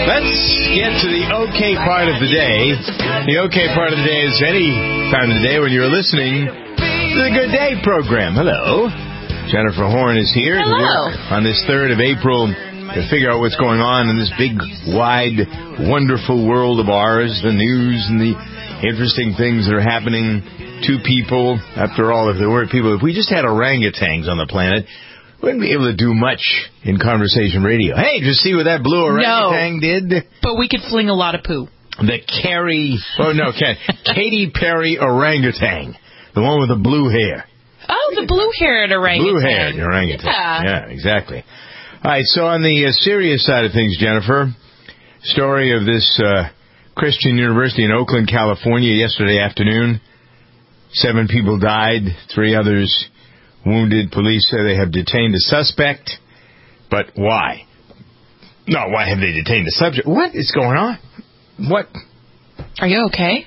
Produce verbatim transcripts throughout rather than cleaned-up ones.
Let's get to the okay part of the day. The okay part of the day is any time of the day when you're listening to the Good Day program. Hello. Jennifer Horn is here. Hello. On this third of April to figure out what's going on in this big, wide, wonderful world of ours, the news and the interesting things that are happening to people. After all, if there weren't people, if we just had orangutans on the planet, we wouldn't be able to do much in conversation radio. Hey, did you see what that blue orangutan no, did? But we could fling a lot of poo. The Carrie, oh no, Katy Perry orangutan. The one with the blue hair. Oh, the blue-haired orangutan. Blue-haired orangutan. Yeah. Yeah, exactly. All right, so on the uh, serious side of things, Jennifer, story of this uh, Christian University in Oakland, California, yesterday afternoon. Seven people died, three others wounded. Police say they have detained a suspect, but why? No, why have they detained a subject? What is going on? What? Are you okay?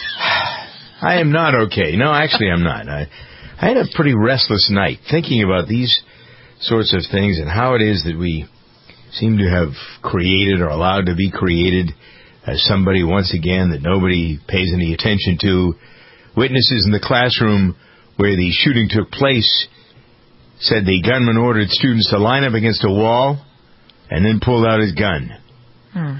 I am not okay. No, actually I'm not. I, I had a pretty restless night thinking about these sorts of things and how it is that we seem to have created or allowed to be created as somebody once again that nobody pays any attention to. Witnesses in the classroom where the shooting took place said the gunman ordered students to line up against a wall and then pulled out his gun. Hmm.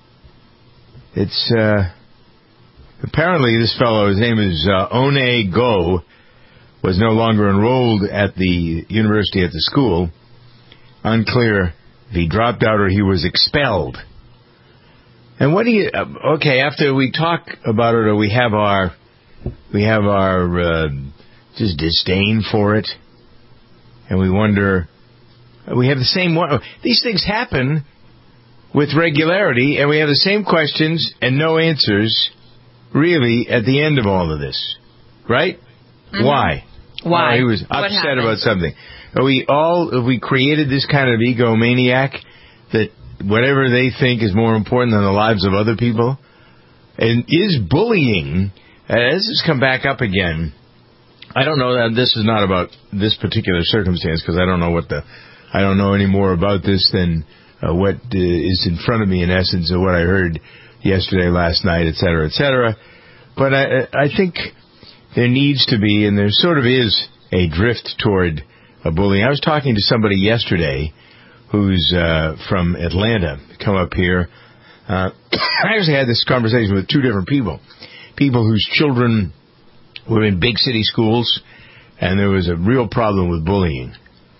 It's, uh, apparently this fellow, his name is uh, One Go, was no longer enrolled at the university at the school. Unclear if he dropped out or he was expelled. And what do you, uh, okay, after we talk about it or we have our, we have our, uh, just disdain for it, and we wonder, we have the same one. These things happen with regularity, and we have the same questions and no answers, really, at the end of all of this. Right? Mm-hmm. Why? Why? Oh, he was upset about something. Are we all, have we created this kind of egomaniac that whatever they think is more important than the lives of other people? And is bullying, uh, this has come back up again. I don't know that this is not about this particular circumstance because I don't know what the, I don't know any more about this than uh, what uh, is in front of me in essence of what I heard yesterday, last night, et cetera, et cetera. But I, I think there needs to be, and there sort of is, a drift toward a bullying. I was talking to somebody yesterday who's uh, from Atlanta, come up here. Uh, I actually had this conversation with two different people. People whose children were in big city schools, and there was a real problem with bullying.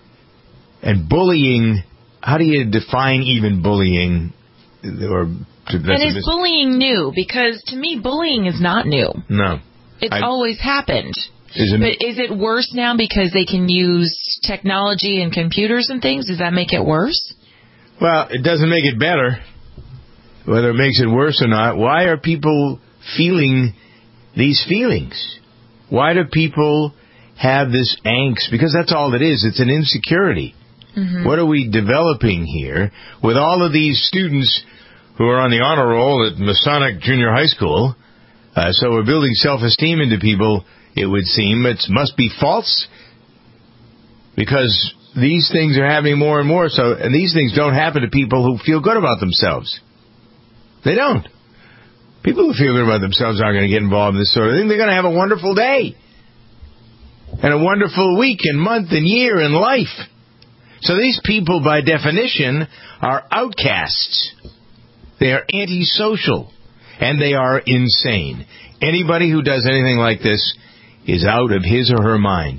And bullying, how do you define even bullying? Or and is bullying new? Because to me, bullying is not new. No. It's I, always happened. Isn't but is it worse now because they can use technology and computers and things? Does that make it worse? Well, it doesn't make it better. Whether it makes it worse or not, why are people feeling these feelings? Why do people have this angst? Because that's all it is. It's an insecurity. Mm-hmm. What are we developing here with all of these students who are on the honor roll at Masonic Junior High School? Uh, so we're building self-esteem into people, it would seem. It must be false because these things are happening more and more. So, and these things don't happen to people who feel good about themselves. They don't. People who feel good about themselves aren't going to get involved in this sort of thing. They're going to have a wonderful day and a wonderful week and month and year in life. So these people, by definition, are outcasts. They are antisocial, and they are insane. Anybody who does anything like this is out of his or her mind.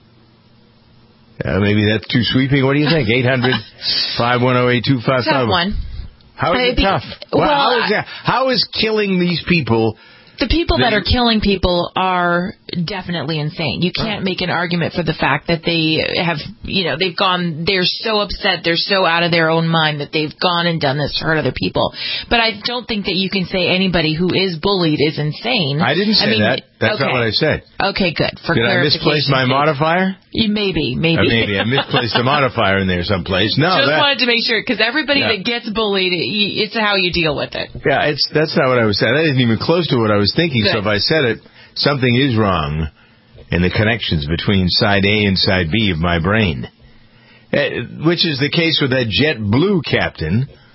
Uh, maybe that's too sweeping. What do you think? eight hundred, five one zero, eight two five five. Tough one. How is it be, tough? Well, well how, is that, how is killing these people... The people that are killing people are definitely insane. You can't make an argument for the fact that they have, you know, they've gone, they're so upset, they're so out of their own mind that they've gone and done this to hurt other people. But I don't think that you can say anybody who is bullied is insane. I didn't say I mean, that. That's okay. not what I said. Okay, good. For Did I misplace my modifier? You, maybe, maybe. Uh, maybe. I misplaced a modifier in there someplace. No, Just that, wanted to make sure, because everybody yeah. that gets bullied, it's how you deal with it. Yeah, it's that's not what I was saying. That isn't even close to what I was thinking. Good. So if I said it, something is wrong in the connections between side A and side B of my brain. Uh, which is the case with that JetBlue captain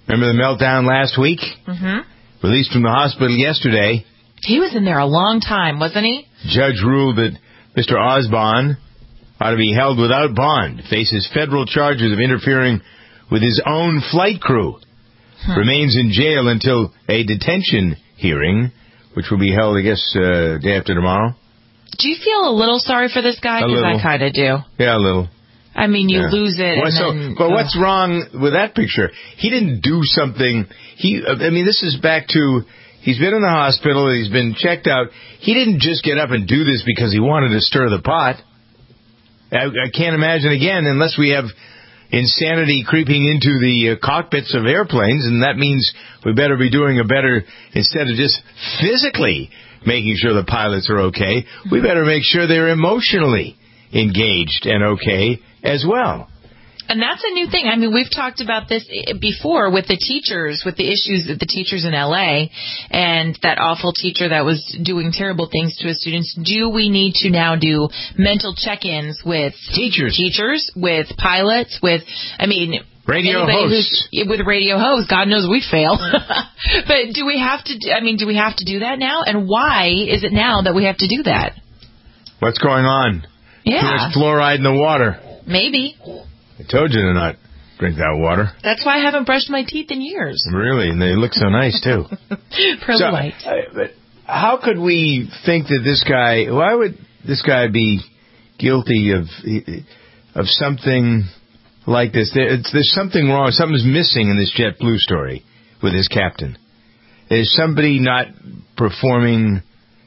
Remember the meltdown last week? Mm-hmm. Released from the hospital yesterday. He was in there a long time, wasn't he? Judge ruled that Mister Osborne ought to be held without bond, faces federal charges of interfering with his own flight crew. Hmm. Remains in jail until a detention hearing, which will be held, I guess, uh, day after tomorrow. Do you feel a little sorry for this guy? Because I kind of do. Yeah, a little. I mean, you yeah. lose it. Well, and so, then, but oh. what's wrong with that picture? He didn't do something. He, I mean, this is back to, he's been in the hospital, he's been checked out. He didn't just get up and do this because he wanted to stir the pot. I, I can't imagine, again, unless we have insanity creeping into the uh, cockpits of airplanes, and that means we better be doing a better, instead of just physically making sure the pilots are okay, we better make sure they're emotionally engaged and okay as well. And that's a new thing. I mean, we've talked about this before with the teachers, with the issues of the teachers in L A and that awful teacher that was doing terrible things to his students. Do we need to now do mental check-ins with teachers, teachers, with pilots, with, I mean, radio hosts? With radio hosts, God knows we'd fail. But do we have to, I mean, do we have to do that now? And why is it now that we have to do that? What's going on? Yeah. Too much fluoride in the water. Maybe. I told you to not drink that water. That's why I haven't brushed my teeth in years. Really? And they look so nice, too. Pearly so, white. Uh, but how could we think that this guy, why would this guy be guilty of of something like this? There, it's, there's something wrong. Something's missing in this JetBlue story with his captain. There's somebody not performing...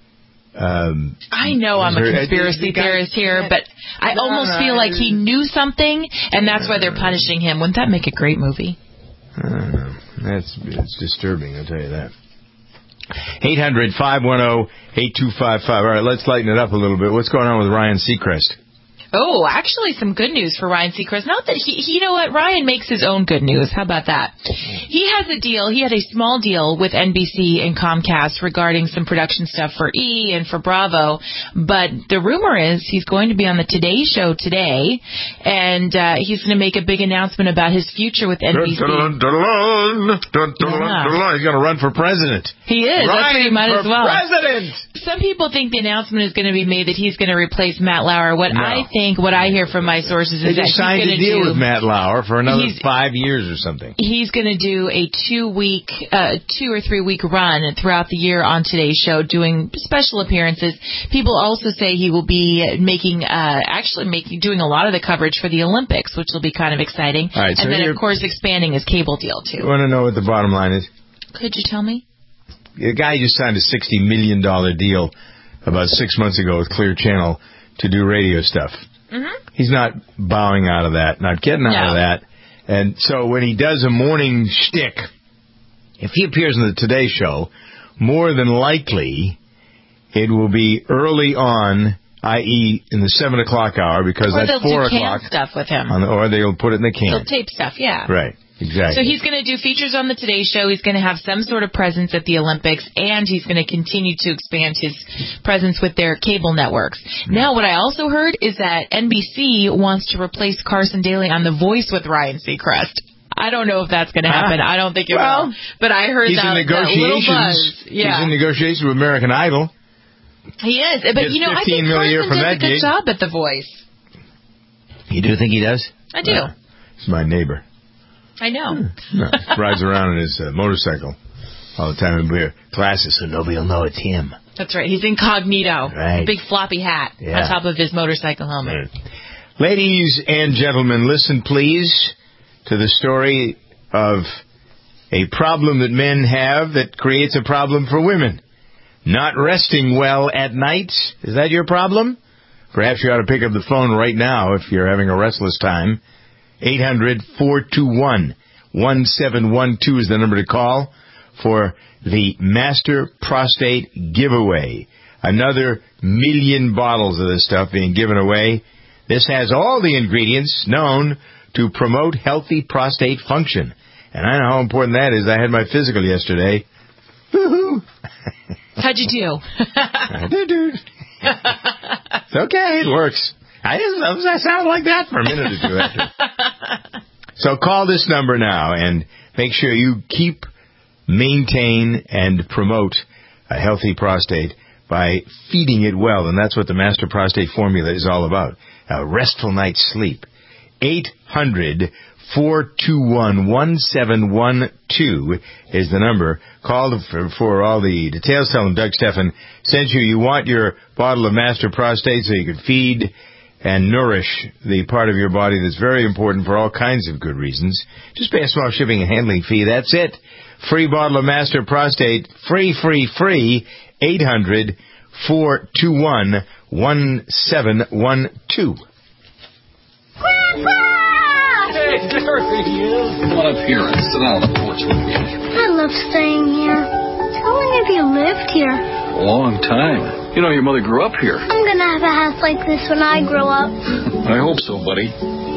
Um, I know I'm a conspiracy theorist here, but I no, almost no, feel like he knew something, and that's why they're punishing him. Wouldn't that make a great movie? I don't know. That's it's disturbing, I'll tell you that. eight hundred, five one zero, eight two five five. All right, let's lighten it up a little bit. What's going on with Ryan Seacrest? Oh, actually some good news for Ryan Seacrest. Not that he, you know what, Ryan makes his own good news. How about that? He has a deal, he had a small deal with N B C and Comcast regarding some production stuff for E! And for Bravo. But the rumor is he's going to be on the Today Show today, and uh, he's going to make a big announcement about his future with N B C. Dun, dun, dun, dun, dun, yeah. dun, He's going to run for president. He is. Ryan That's what he might for as well. president. Some people think the announcement is going to be made that he's going to replace Matt Lauer. What no. I think, what I hear from my sources is they that just signed he's a deal do, with Matt Lauer for another five years or something. He's going to do a two-week, uh, two or three-week run throughout the year on Today's Show, doing special appearances. People also say he will be making, uh, actually making, doing a lot of the coverage for the Olympics, which will be kind of exciting. All right, so and then, of course, expanding his cable deal too. I want to know what the bottom line is. Could you tell me? The guy just signed a sixty million dollars deal about six months ago with Clear Channel to do radio stuff. Mm-hmm. He's not bowing out of that, not getting out no. of that. And so when he does a morning shtick, if he appears in the Today Show, more than likely it will be early on, that is in the seven o'clock hour, because or that's four o'clock. Or they'll do can stuff with him. On the, or they'll put it in the can. They'll tape stuff, yeah. Right. Exactly. So he's going to do features on the Today Show. He's going to have some sort of presence at the Olympics, and he's going to continue to expand his presence with their cable networks. Mm-hmm. Now, what I also heard is that N B C wants to replace Carson Daly on The Voice with Ryan Seacrest. I don't know if that's going to happen. I don't think it well, will. But I heard he's that, in that little buzz. Yeah. He's in negotiations with American Idol. He is. But, you know, I think Carson does a good job at The Voice. You do think he does? I do. Uh, he's my neighbor. I know. No, rides around in his uh, motorcycle all the time and wear glasses so nobody will know it's him. That's right. He's incognito. Right. Big floppy hat yeah. on top of his motorcycle helmet. Right. Ladies and gentlemen, listen please to the story of a problem that men have that creates a problem for women. Not resting well at night. Is that your problem? Perhaps you ought to pick up the phone right now if you're having a restless time. eight hundred, four two one, one seven one two is the number to call for the Master Prostate Giveaway. Another million bottles of this stuff being given away. This has all the ingredients known to promote healthy prostate function. And I know how important that is. I had my physical yesterday. Woo-hoo. How'd you do? I did, dude. It's okay. It works. I, I sounded like that for a minute or two after. So call this number now, and make sure you keep, maintain, and promote a healthy prostate by feeding it well. And that's what the Master Prostate Formula is all about. A restful night's sleep. eight hundred, four two one, one seven one two is the number. Call for, for all the details. Tell them Doug Stephan sent you. You want your bottle of Master Prostate so you can feed and nourish the part of your body that's very important for all kinds of good reasons. Just pay a small shipping and handling fee. That's it. Free bottle of Master Prostate. Free, free, free. eight hundred, four two one, one seven one two. Grandpa! Hey, there he is. Come on up here and sit down on the porch with me. I love staying here. How long have you lived here? A long time. You know, your mother grew up here. I'm gonna have a house like this when I grow up. I hope so, buddy.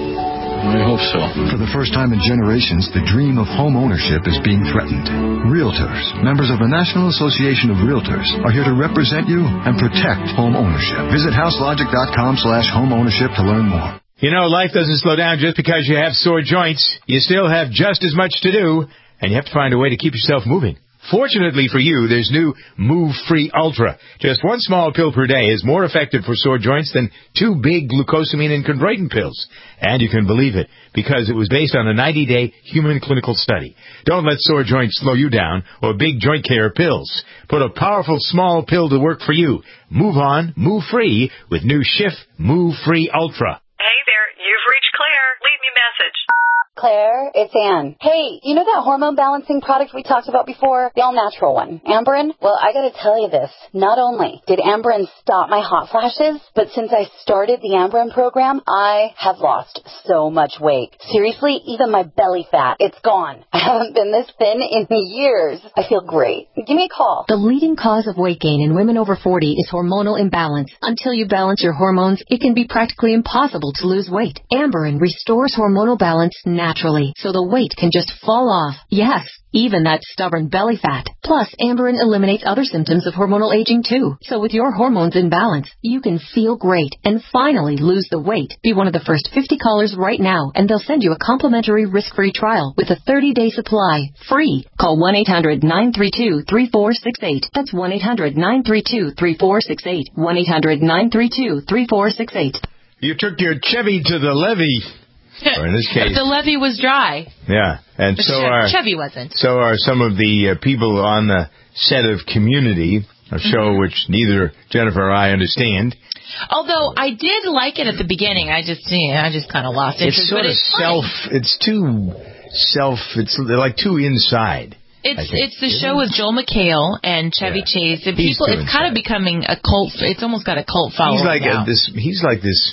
I hope so. For the first time in generations, the dream of home ownership is being threatened. Realtors, members of the National Association of Realtors, are here to represent you and protect home ownership. Visit houselogic.com slash home ownership to learn more. You know, life doesn't slow down just because you have sore joints. You still have just as much to do, and you have to find a way to keep yourself moving. Fortunately for you, there's new Move Free Ultra. Just one small pill per day is more effective for sore joints than two big glucosamine and chondroitin pills. And you can believe it, because it was based on a ninety-day human clinical study. Don't let sore joints slow you down or big joint care pills. Put a powerful small pill to work for you. Move on, move free with new Schiff Move Free Ultra. Hey there, you've reached Claire. Leave me a message. Claire, it's Ann. Hey, you know that hormone balancing product we talked about before? The all-natural one. Amberen? Well, I gotta tell you this. Not only did Amberen stop my hot flashes, but since I started the Amberen program, I have lost so much weight. Seriously, even my belly fat, it's gone. I haven't been this thin in years. I feel great. Give me a call. The leading cause of weight gain in women over forty is hormonal imbalance. Until you balance your hormones, it can be practically impossible to lose weight. Amberen restores hormonal balance naturally, so the weight can just fall off. Yes, even that stubborn belly fat. Plus, Amberen eliminates other symptoms of hormonal aging too. So with your hormones in balance, you can feel great and finally lose the weight. Be one of the first fifty callers right now, and they'll send you a complimentary risk-free trial with a thirty-day supply, free. Call one eight hundred, nine three two, three four six eight. That's one eight hundred, nine three two, three four six eight. one eight hundred, nine three two, three four six eight. You took your Chevy to the levee. Or in this case, the levee was dry. Yeah, and The so che- are Chevy wasn't. so are some of the uh, people on the set of Community, a show Mm-hmm. which neither Jennifer or I understand. Although I did like it at the beginning, I just, you know, I just kind of lost interest. It's sort but of it's self. funny. It's too self. It's like too inside. It's I think. it's the show with Joel McHale and Chevy Yeah. Chase. And He's people, too it's kind of inside. becoming a cult. It's almost got a cult following He's like now. a, this. He's like this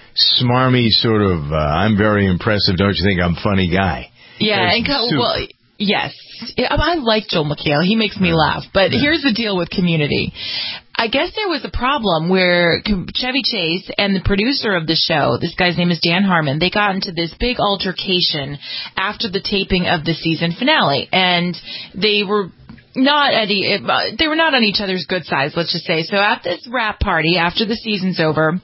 smarmy sort of. Uh, I'm very impressive. Don't you think I'm funny guy? Yeah, There's and co- soup. well, yes, I I like Joel McHale. He makes me laugh. But here's the deal with Community. I guess there was a problem where Chevy Chase and the producer of the show, this guy's name is Dan Harmon, they got into this big altercation after the taping of the season finale, and they were not at e- they were not on each other's good sides, let's just say. So at this rap party after the season's over,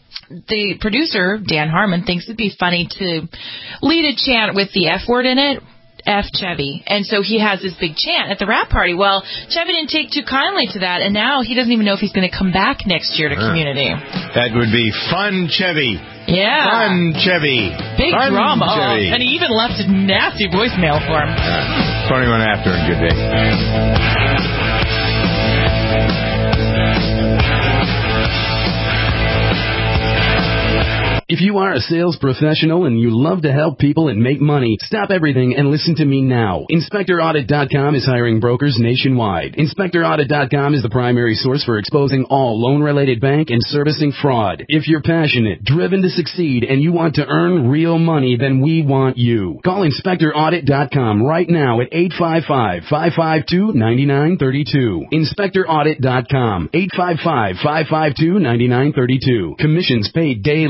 the producer, Dan Harmon, thinks it'd be funny to lead a chant with the F word in it, F Chevy. And so he has this big chant at the rap party. Well, Chevy didn't take too kindly to that, and now he doesn't even know if he's going to come back next year to Uh, Community. That would be fun, Chevy. Yeah. Fun, Chevy. Big Fun, drama. Oh, Chevy. and he even left a nasty voicemail for him. Uh, twenty-one after, and good day. If you are a sales professional and you love to help people and make money, stop everything and listen to me now. Inspector Audit dot com is hiring brokers nationwide. Inspector Audit dot com is the primary source for exposing all loan-related bank and servicing fraud. If you're passionate, driven to succeed, and you want to earn real money, then we want you. Call Inspector Audit dot com right now at eight five five, five five two, nine nine three two. Inspector Audit dot com, eight five five, five five two, nine nine three two. Commissions paid daily. We the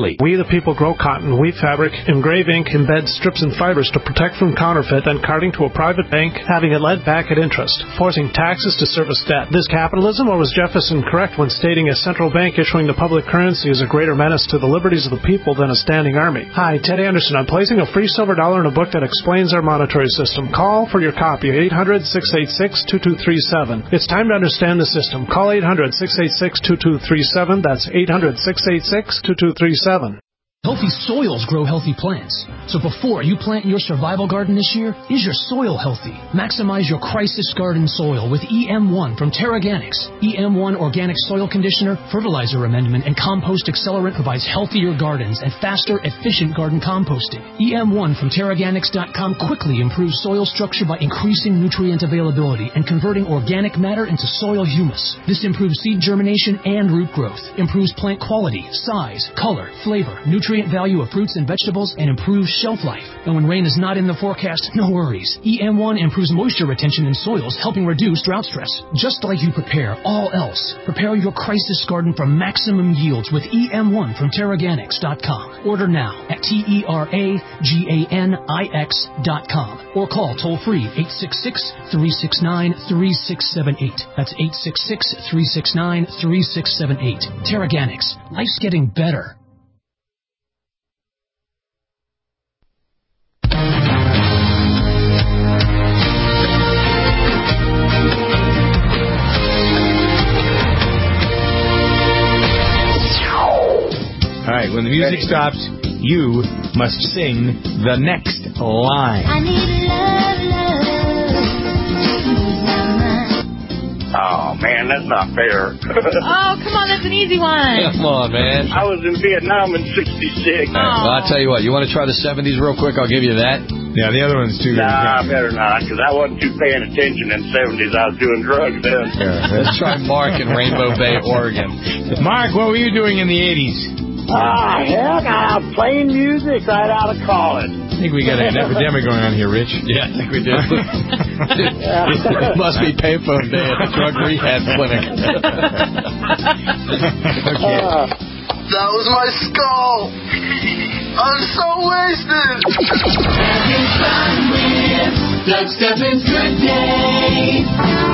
the people grow cotton, weave fabric, engrave ink, embed strips and fibers to protect from counterfeit, then carting to a private bank, having it lent back at interest, forcing taxes to service debt. This capitalism, or was Jefferson correct when stating a central bank issuing the public currency is a greater menace to the liberties of the people than a standing army? Hi, Ted Anderson. I'm placing a free silver dollar in a book that explains our monetary system. Call for your copy, eight hundred, six eight six, two two three seven. It's time to understand the system. Call eight hundred, six eight six, two two three seven. That's eight hundred, six eight six, two two three seven. Healthy soils grow healthy plants. So before you plant your survival garden this year, is your soil healthy? Maximize your crisis garden soil with E M one from TerraGanix. E M one Organic Soil Conditioner, Fertilizer Amendment, and Compost Accelerant provides healthier gardens and faster, efficient garden composting. E M one from Terraganix dot com quickly improves soil structure by increasing nutrient availability and converting organic matter into soil humus. This improves seed germination and root growth, improves plant quality, size, color, flavor, nutrient value of fruits and vegetables, and improves shelf life. And when rain is not in the forecast, no worries. E M one improves moisture retention in soils, helping reduce drought stress. Just like you prepare all else, prepare your crisis garden for maximum yields with E M one from Terraganix dot com. Order now at T E R A G A N I X dot com or call toll-free eight six six, three six nine, three six seven eight. That's eight six six, three six nine, three six seven eight. Terraganix. Life's getting better. All right, when the music stops, you must sing the next line. I need love, love. Oh, man, that's not fair. Oh, come on, that's an easy one. Come on, man. I was in Vietnam in sixty-six. Right, well, I'll tell you what. You want to try the seventies real quick? I'll give you that. Yeah, the other one's too. Nah, better not, because I wasn't too paying attention in the seventies. I was doing drugs then. Yeah, let's try Mark in Rainbow Bay, Oregon. Mark, what were you doing in the eighties? Ah, heck, I'm playing music right out of college. I think we got an epidemic going on here, Rich. Yeah, I think we do. It must be payphone day at the drug rehab clinic. Okay. Uh, that was my skull. I'm so wasted. Having fun with Doug Steffens Good Day.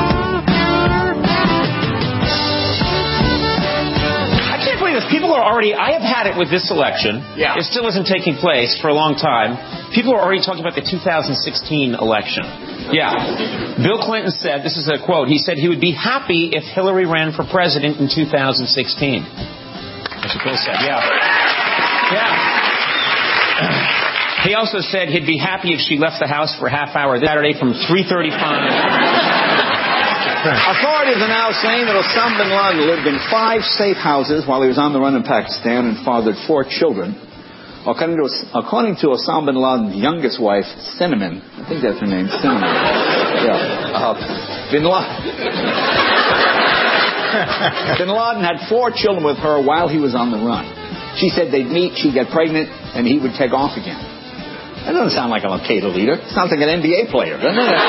People are already, I have had it with this election. Yeah. It still isn't taking place for a long time. People are already talking about the two thousand sixteen election. Yeah. Bill Clinton said, this is a quote, he said he would be happy if Hillary ran for president in two thousand sixteen. That's what Bill said, yeah. Yeah. He also said he'd be happy if she left the house for a half hour this Saturday from three thirty-five. Authorities are now saying that Osama bin Laden lived in five safe houses while he was on the run in Pakistan and fathered four children. According to, according to Osama bin Laden's youngest wife, Cinnamon, I think that's her name, Cinnamon. Yeah. Uh, bin Laden. Bin Laden had four children with her while he was on the run. She said they'd meet, she'd get pregnant, and he would take off again. That doesn't sound like an Al-Qaeda leader. It sounds like an N B A player, doesn't it?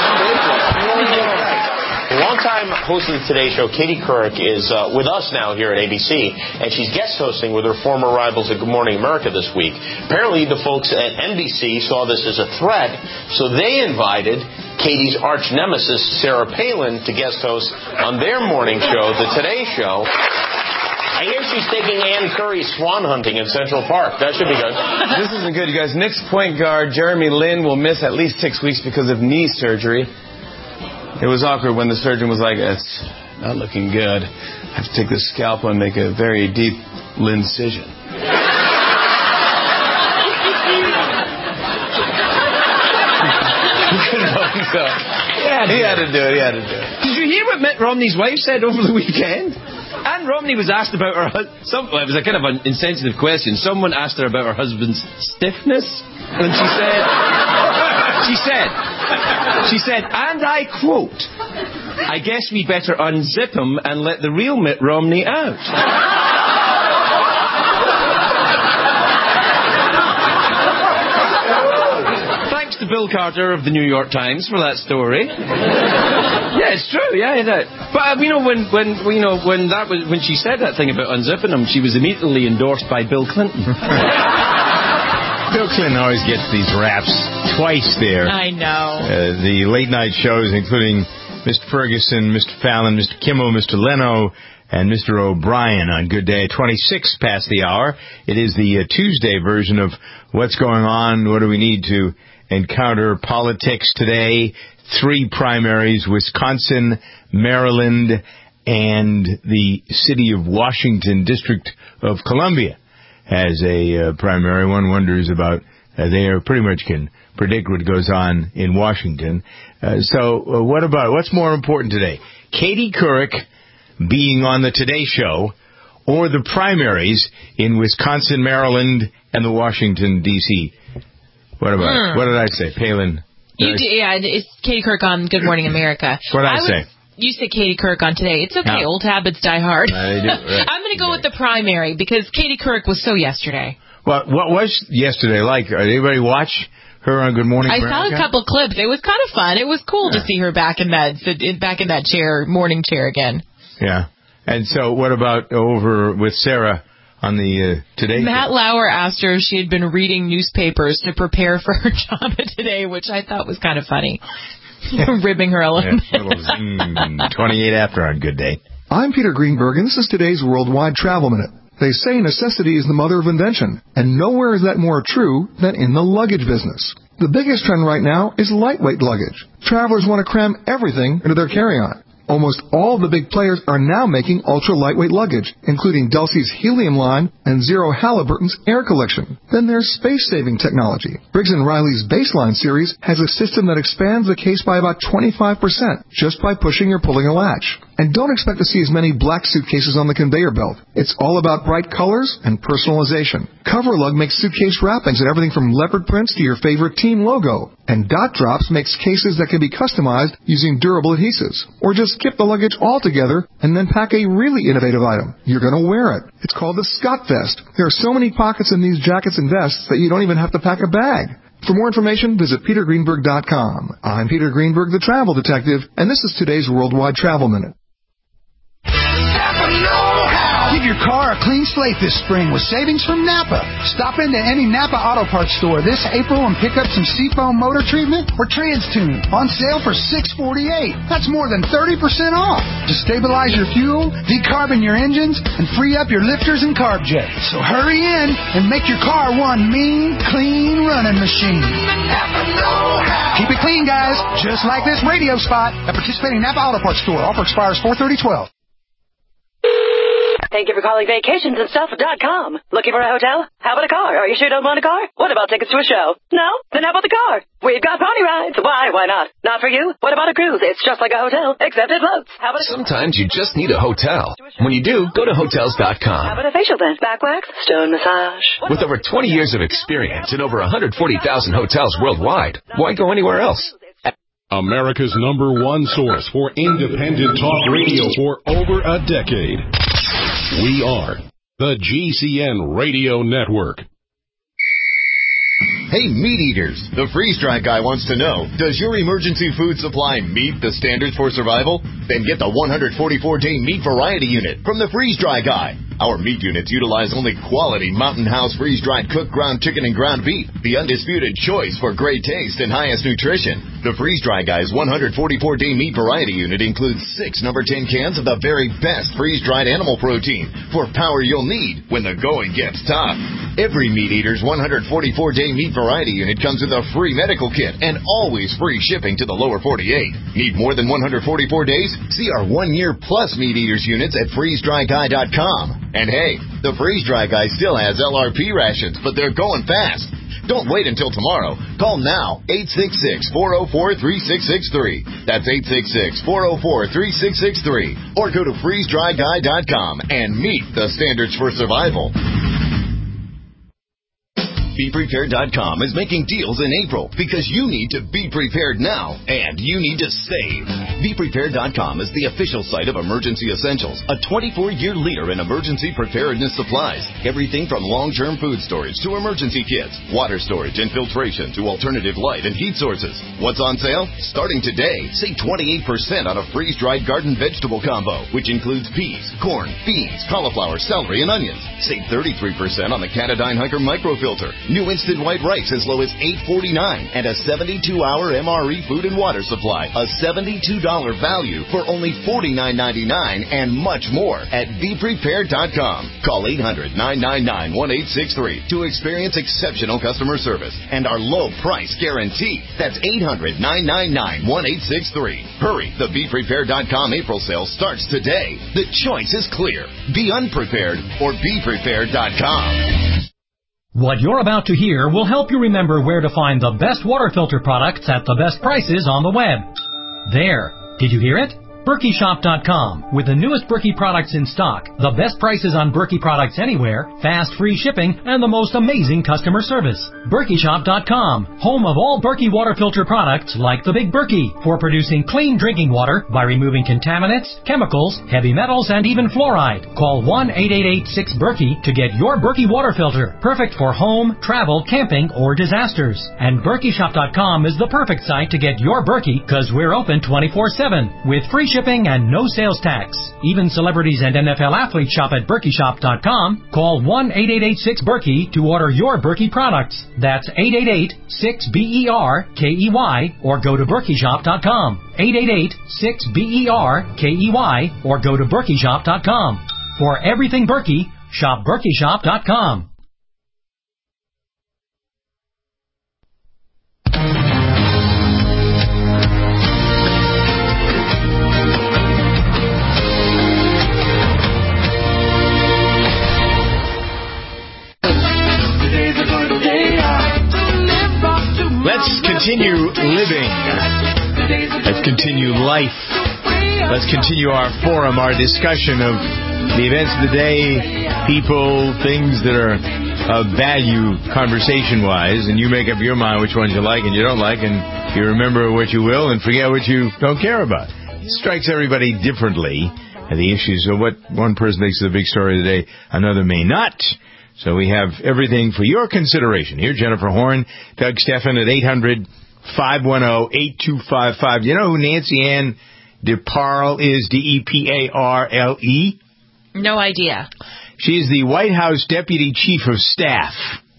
Longtime host of the Today Show, Katie Couric, is uh, with us now here at A B C, and she's guest hosting with her former rivals at Good Morning America this week. Apparently, the folks at N B C saw this as a threat, so they invited Katie's arch nemesis, Sarah Palin, to guest host on their morning show, The Today Show. I hear she's taking Ann Curry swan hunting in Central Park. That should be good. This isn't good, you guys. Knicks point guard Jeremy Lin will miss at least six weeks because of knee surgery. It was awkward when the surgeon was like, it's not looking good. I have to take this scalpel and make a very deep incision. So, yeah, he had to do it. He had to do it. Did you hear what Mitt Romney's wife said over the weekend? Ann Romney was asked about her husband. Well, it was a kind of an insensitive question. Someone asked her about her husband's stiffness, and she said, she said, she said, and I quote, "I guess we better unzip him and let the real Mitt Romney out." Thanks to Bill Jill Carter of the New York Times for that story. Yeah, it's true. Yeah, yeah. But um, you know, when when you know when that was when she said that thing about unzipping them, she was immediately endorsed by Bill Clinton. Bill Clinton always gets these raps twice there. I know. Uh, the late night shows, including Mister Ferguson, Mister Fallon, Mister Kimmel, Mister Leno, and Mister O'Brien on Good Day. twenty-six past the hour. It is the uh, Tuesday version of What's Going On, What Do We Need to Encounter Politics today. Three primaries, Wisconsin, Maryland, and the city of Washington, District of Columbia has a uh, primary. One wonders about, uh, they are pretty much can predict what goes on in Washington. Uh, so uh, what about, what's more important today? Katie Couric being on the Today Show, or the primaries in Wisconsin, Maryland, and the Washington, D C? What about mm. it? What did I say? Palin? You I... did, yeah, it's Katie Couric on Good Morning America. What did I, I say? Would... You said Katie Couric on Today. It's okay. No. Old habits die hard. I do, right. I'm going to go with the primary because Katie Couric was so yesterday. Well, what was yesterday like? Did anybody watch her on Good Morning I America? saw a couple clips. It was kind of fun. It was cool yeah. to see her back in that back in that chair, morning chair again. Yeah. And so what about over with Sarah on the uh, Today Matt show? Lauer asked her if she had been reading newspapers to prepare for her job at Today, which I thought was kind of funny. Ribbing her a little yeah, bit. mm, twenty-eight after on Good Day. I'm Peter Greenberg, and this is today's Worldwide Travel Minute. They say necessity is the mother of invention, and nowhere is that more true than in the luggage business. The biggest trend right now is lightweight luggage. Travelers want to cram everything into their carry-on. Almost all of the big players are now making ultra-lightweight luggage, including Delsey's Helium line and Zero Halliburton's Air Collection. Then there's space-saving technology. Briggs and Riley's Baseline series has a system that expands the case by about twenty-five percent just by pushing or pulling a latch. And don't expect to see as many black suitcases on the conveyor belt. It's all about bright colors and personalization. Coverlug makes suitcase wrappings in everything from leopard prints to your favorite team logo. And Dot Drops makes cases that can be customized using durable adhesives. Or just skip the luggage altogether and then pack a really innovative item. You're going to wear it. It's called the Scott Vest. There are so many pockets in these jackets and vests that you don't even have to pack a bag. For more information, visit peter greenberg dot com. I'm Peter Greenberg, the Travel Detective, and this is today's Worldwide Travel Minute. Give your car a clean slate this spring with savings from Napa. Stop into any Napa Auto Parts store this April and pick up some Seafoam motor treatment or TransTune on sale for six forty-eight. That's more than thirty percent off. To stabilize your fuel, decarbon your engines, and free up your lifters and carb jets. So hurry in and make your car one mean, clean running machine. Napa know-how. Keep it clean, guys. Just like this radio spot. At participating Napa Auto Parts store. Offer expires four thirty twelve. Thank you for calling vacations and stuff dot com. Looking for a hotel? How about a car? Are you sure you don't want a car? What about tickets to a show? No? Then how about the car? We've got pony rides. Why? Why not? Not for you? What about a cruise? It's just like a hotel, except it floats. How about a Sometimes you just need a hotel. When you do, go to hotels dot com. How about a facial then? Back wax? Stone massage? With over twenty years of experience and over one hundred forty thousand hotels worldwide, why go anywhere else? America's number one source for independent talk radio for over a decade. We are the G C N Radio Network. Hey, meat eaters, the Freeze Dry Guy wants to know, does your emergency food supply meet the standards for survival? Then get the one hundred forty-four day meat variety unit from the Freeze Dry Guy. Our meat units utilize only quality Mountain House freeze-dried cooked ground chicken and ground beef, the undisputed choice for great taste and highest nutrition. The Freeze Dry Guy's one hundred forty-four day meat variety unit includes six number ten cans of the very best freeze-dried animal protein for power you'll need when the going gets tough. Every meat eater's one hundred forty-four day meat variety unit comes with a free medical kit and always free shipping to the lower forty-eight. Need more than one hundred forty-four days? See our one year plus meat eaters units at freeze dry guy dot com. And hey, the Freeze Dry Guy still has L R P rations, but they're going fast. Don't wait until tomorrow. Call now, eight six six, four oh four, three six six three. That's eight six six, four oh four, three six six three. Or go to freeze dry guy dot com and meet the standards for survival. Be Prepared dot com is making deals in April because you need to be prepared now and you need to save. Be Prepared dot com is the official site of Emergency Essentials, a twenty-four year leader in emergency preparedness supplies. Everything from long-term food storage to emergency kits, water storage and filtration to alternative light and heat sources. What's on sale? Starting today, save twenty-eight percent on a freeze-dried garden vegetable combo, which includes peas, corn, beans, cauliflower, celery, and onions. Save thirty-three percent on the Canadyne Hunker microfilter. New instant white rice as low as eight forty-nine, and a seventy-two hour M R E food and water supply, a seventy-two dollars value for only forty-nine ninety-nine, and much more at Be Prepared dot com. Call eight hundred nine nine nine one eight six three to experience exceptional customer service and our low price guarantee. That's eight hundred nine nine nine one eight six three. Hurry, the Be Prepared dot com April sale starts today. The choice is clear. Be unprepared or Be Prepared dot com. What you're about to hear will help you remember where to find the best water filter products at the best prices on the web. There. Did you hear it? Berkey Shop dot com. With the newest Berkey products in stock, the best prices on Berkey products anywhere, fast free shipping, and the most amazing customer service. Berkey Shop dot com. Home of all Berkey water filter products like the Big Berkey for producing clean drinking water by removing contaminants, chemicals, heavy metals, and even fluoride. Call one eight eight eight six Berkey to get your Berkey water filter. Perfect for home, travel, camping, or disasters. And Berkey Shop dot com is the perfect site to get your Berkey because we're open twenty-four seven with free shipping and no sales tax. Even celebrities and N F L athletes shop at Berkey Shop dot com. Call one eight eight eight six Berkey to order your Berkey products. That's eight eight eight six B E R K E Y or go to Berkey Shop dot com. eight eight eight six B E R K E Y or go to Berkey Shop dot com. For everything Berkey, shop Berkey Shop dot com. Let's continue living. Let's continue life. Let's continue our forum, our discussion of the events of the day, people, things that are of value conversation-wise, and you make up your mind which ones you like and you don't like, and you remember what you will and forget what you don't care about. It strikes everybody differently, and the issues of what one person thinks is the big story of the day, another may not. So we have everything for your consideration. Here, Jennifer Horn, Doug Stephan at eight hundred five one zero eight two five five. Do you know who Nancy Ann DeParle is? D E P A R L E? No idea. She's the White House Deputy Chief of Staff.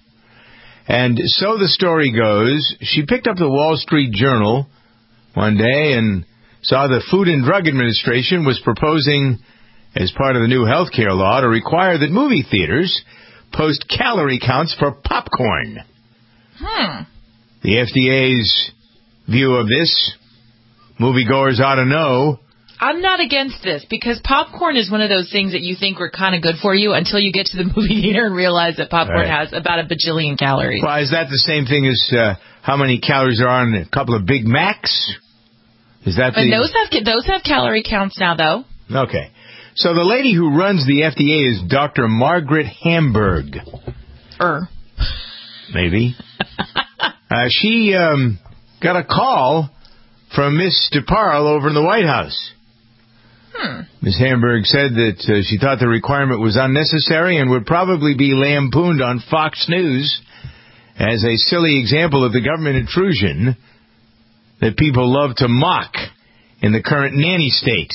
And so the story goes, she picked up the Wall Street Journal one day and saw the Food and Drug Administration was proposing, as part of the new health care law, to require that movie theaters post calorie counts for popcorn. Hmm. The F D A's view of this, moviegoers ought to know. I'm not against this, because popcorn is one of those things that you think were kind of good for you until you get to the movie theater and realize that popcorn Right. has about a bajillion calories. Well, is that the same thing as uh, how many calories are on a couple of Big Macs? Is that And the... those have those have calorie counts now, though. Okay. So the lady who runs the F D A is Doctor Margaret Hamburg. Er. Maybe. uh, she um, got a call from Miss DeParle over in the White House. Hmm. Miss Hamburg said that uh, she thought the requirement was unnecessary and would probably be lampooned on Fox News as a silly example of the government intrusion that people love to mock in the current nanny state.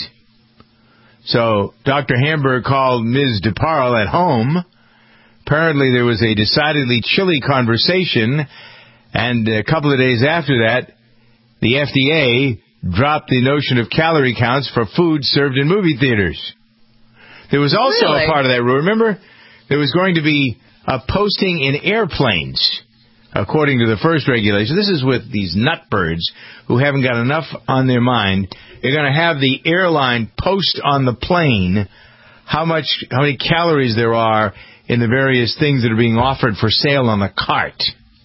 So Doctor Hamburg called Miz DeParle at home. Apparently there was a decidedly chilly conversation, and a couple of days after that, the F D A dropped the notion of calorie counts for food served in movie theaters. There was also Really? a part of that rule. Remember, there was going to be a posting in airplanes, according to the first regulation. This is with these nutbirds who haven't got enough on their mind. They're going to have the airline post on the plane how much, how many calories there are in the various things that are being offered for sale on the cart.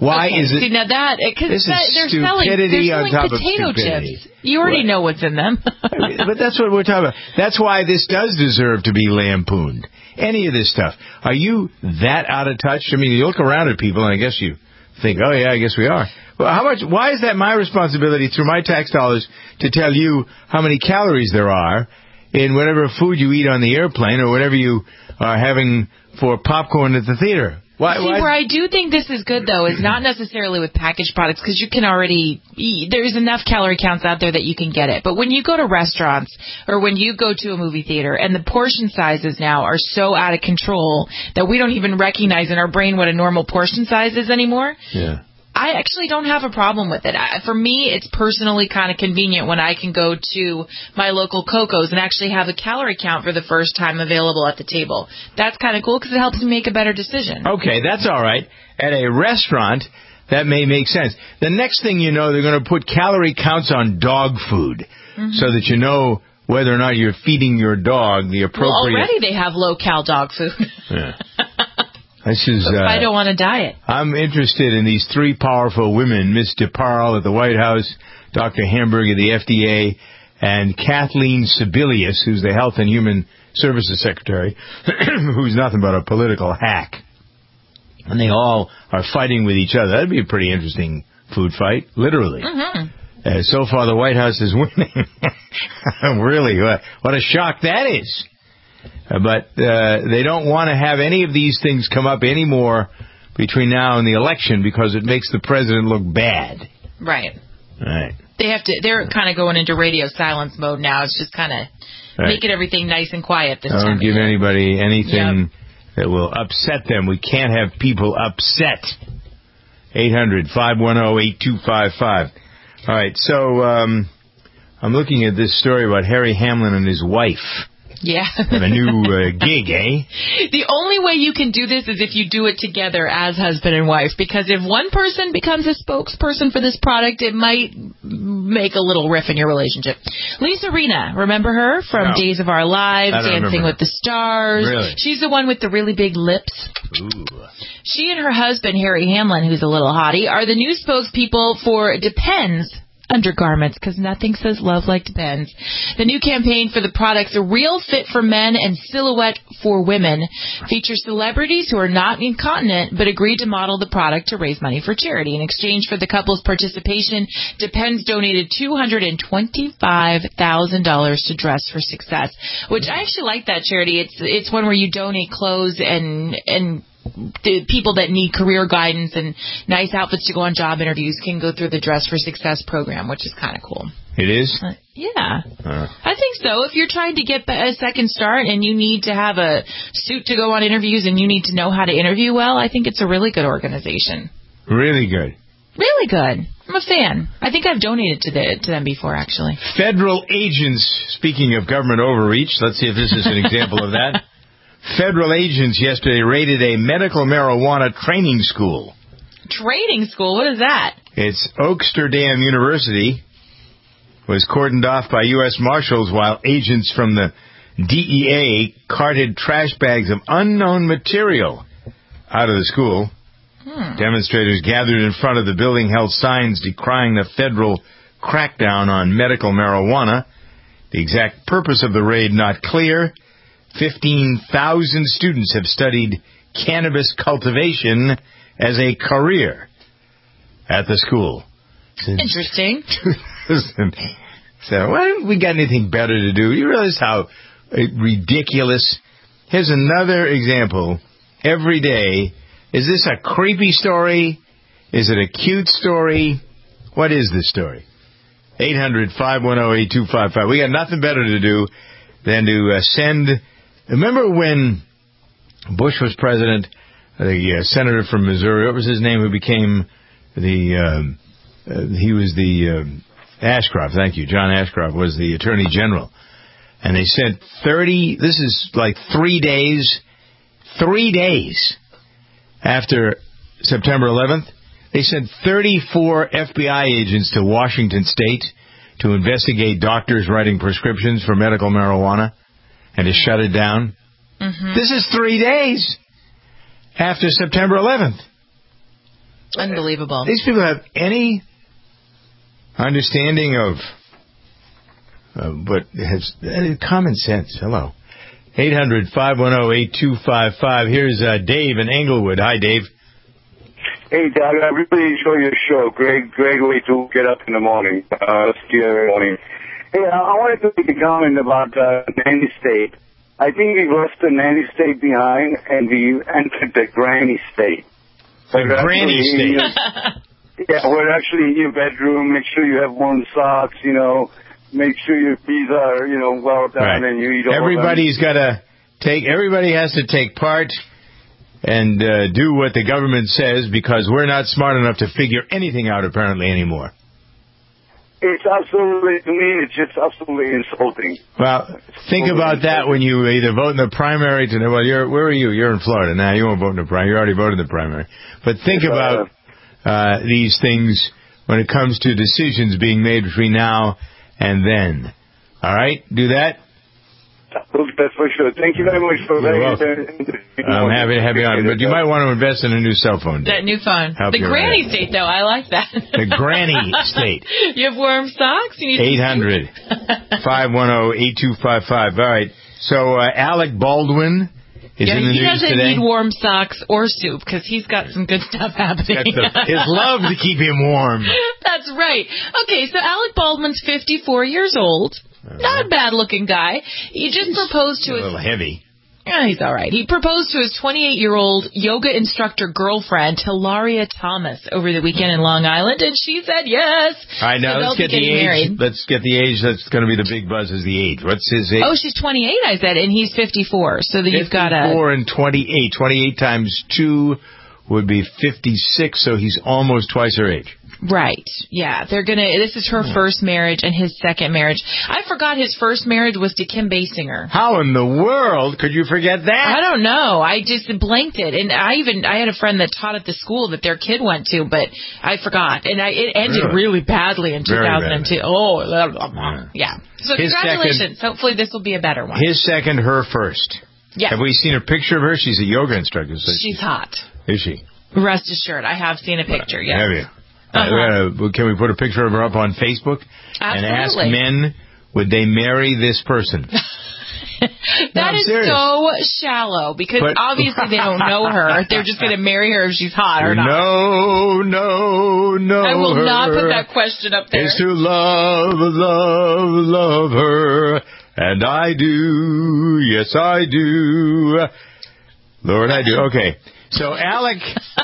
Why okay, is it? See, now that, because This is they're selling, stupidity they're on selling top of potato stupidity. chips. You already What? know what's in them. But that's what we're talking about. That's why this does deserve to be lampooned. Any of this stuff. Are you that out of touch? I mean, you look around at people and I guess you think, oh yeah, I guess we are. Well, how much, why is that my responsibility through my tax dollars to tell you how many calories there are in whatever food you eat on the airplane or whatever you are having for popcorn at the theater? Why, See, why? where I do think this is good, though, is not necessarily with packaged products, because you can already eat. There's enough calorie counts out there that you can get it. But when you go to restaurants or when you go to a movie theater, and the portion sizes now are so out of control that we don't even recognize in our brain what a normal portion size is anymore. Yeah. I actually don't have a problem with it. I, for me, it's personally kind of convenient when I can go to my local Coco's and actually have a calorie count for the first time available at the table. That's kind of cool because it helps me make a better decision. Okay, that's all right. At a restaurant, that may make sense. The next thing you know, they're going to put calorie counts on dog food mm-hmm. so that you know whether or not you're feeding your dog the appropriate... Well, already they have low-cal dog food. Yeah. This is, uh, I don't want to diet. I'm interested in these three powerful women, Miss DeParle at the White House, Doctor Hamburg at the F D A, and Kathleen Sebelius, who's the Health and Human Services Secretary, who's nothing but a political hack. And they all are fighting with each other. That'd be a pretty interesting food fight, literally. Mm-hmm. Uh, so far, the White House is winning. Really, what, what a shock that is. Uh, but uh, they don't want to have any of these things come up anymore between now and the election because it makes the president look bad. Right. Right. They have to. They're kind of going into radio silence mode now. It's just kind of right. making everything nice and quiet this don't time. Don't give anybody anything yep. that will upset them. We can't have people upset. eight hundred, five one zero, eight two five five. All right. So um, I'm looking at this story about Harry Hamlin and his wife. Yeah. Have a new uh, gig, eh? The only way you can do this is if you do it together as husband and wife, because if one person becomes a spokesperson for this product, it might make a little riff in your relationship. Lisa Rinna, remember her from no. Days of Our Lives, Dancing with the Stars? Really? She's the one with the really big lips. Ooh. She and her husband, Harry Hamlin, who's a little hottie, are the new spokespeople for Depends undergarments, because nothing says love like Depends. The new campaign for the products, A Real Fit for Men and Silhouette for Women, features celebrities who are not incontinent but agreed to model the product to raise money for charity. In exchange for the couple's participation, Depends donated two hundred twenty-five thousand dollars to Dress for Success, which I actually like that charity. It's it's one where you donate clothes and and the people that need career guidance and nice outfits to go on job interviews can go through the Dress for Success program, which is kind of cool. It is? Uh, yeah. Uh. I think so. If you're trying to get a second start and you need to have a suit to go on interviews and you need to know how to interview well, I think it's a really good organization. Really good. Really good. I'm a fan. I think I've donated to, the, to them before, actually. Federal agents, speaking of government overreach, let's see if this is an example of that. Federal agents yesterday raided a medical marijuana training school. Training school? What is that? It's Oaksterdam University. Was cordoned off by U S Marshals while agents from the D E A carted trash bags of unknown material out of the school. Hmm. Demonstrators gathered in front of the building held signs decrying the federal crackdown on medical marijuana. The exact purpose of the raid not clear. fifteen thousand students have studied cannabis cultivation as a career at the school. Interesting. So, why haven't we got anything better to do? You realize how ridiculous? Here's another example. Every day, is this a creepy story? Is it a cute story? What is this story? eight hundred, five one zero, eight two five five. We got nothing better to do than to uh, send... Remember when Bush was president, the uh, senator from Missouri, what was his name, who became the, um, uh, he was the, um, Ashcroft, thank you, John Ashcroft was the attorney general. And they sent thirty, this is like three days, three days after September eleventh, they sent thirty-four F B I agents to Washington State to investigate doctors writing prescriptions for medical marijuana. And to shut it down. Mm-hmm. This is three days after September eleventh. Unbelievable. These people have any understanding of uh, what has uh, common sense. Hello. eight hundred, five one zero, eight two five five. Here's uh, Dave in Englewood. Hi, Dave. Hey, Doug, I really enjoy your show. Great, great way to get up in the morning. Uh, let's get every morning. Hey, I, I wanted to make a comment about uh, nanny state. I think we left the nanny state behind and we entered the granny state. The granny state. Yeah, we're actually in your bedroom. Make sure you have warm socks, you know. Make sure your feet are, you know, well done Right. and you eat all Everybody's got to take, everybody has to take part and uh, do what the government says because we're not smart enough to figure anything out apparently anymore. It's absolutely, to me, it's just absolutely insulting. Well, think about that when you either vote in the primary to, well, you're, where are you? You're in Florida. Now, you won't vote in the primary. You already voted in the primary. But think Yes, about uh, these things when it comes to decisions being made between now and then. All right? Do that? That's for sure. Thank you very much for You're that. I'm happy to have you on. But you might want to invest in a new cell phone. That new phone. Help the your granny ass. state, though. I like that. The granny state. You have warm socks? You need eight hundred, five one zero, eight two five five. All right. So uh, Alec Baldwin is yeah, in the he news doesn't today. need warm socks or soup because he's got some good stuff happening. The, his love to keep him warm. That's right. Okay, so Alec Baldwin's fifty-four years old. Uh-huh. Not a bad-looking guy. He just he's proposed to a his... little heavy. Yeah, he's all right. He proposed to his twenty-eight-year-old yoga instructor girlfriend, Hilaria Thomas, over the weekend in Long Island, and she said yes. All right, now so let's get the age. Married. Let's get the age. That's going to be the big buzz is the age. What's his age? Oh, she's twenty-eight, I said, and he's fifty-four. So that you've got a... fifty-four and twenty-eight. twenty-eight times two would be fifty-six, so he's almost twice her age. Right. Yeah. They're going to, this is her first marriage and his second marriage. I forgot his first marriage was to Kim Basinger. How in the world could you forget that? I don't know. I just blanked it. And I even, I had a friend that taught at the school that their kid went to, but I forgot. And I, it ended Really, really badly in two thousand two. Oh, blah, blah, blah. Yeah. So His congratulations. second- Hopefully this will be a better one. His second, her first. Yeah. Have we seen a picture of her? She's a yoga instructor. So She's hot. Is she? Rest assured. I have seen a picture. Yes. Have you? Uh-huh. Uh, can we put a picture of her up on Facebook? And ask Absolutely. men, would they marry this person? That I'm is serious. so shallow because But- obviously they don't know her. They're just going to marry her if she's hot or not. No, no, no. I will her. not put that question up there. Is to love, love, love her. And I do. Yes, I do. Lord, I do. Okay. So Alec